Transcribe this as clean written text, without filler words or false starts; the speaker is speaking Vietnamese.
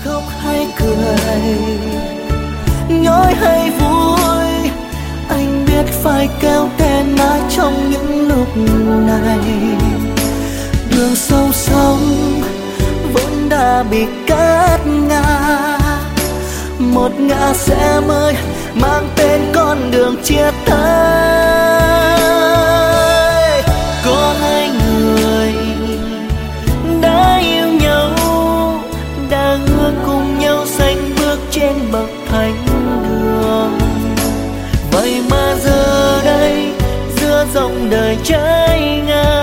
khóc hay cười, nhói hay vui, anh biết phải kéo tên ai trong những lúc này. Đường sâu sống vốn đã bị cắt ngang, một ngã sẽ mới mang tên con đường chia tay. Có hai người đã yêu nhau, đã hứa cùng nhau sánh bước trên bậc thánh đường. Vậy mà giờ đây giữa dòng đời trái ngang,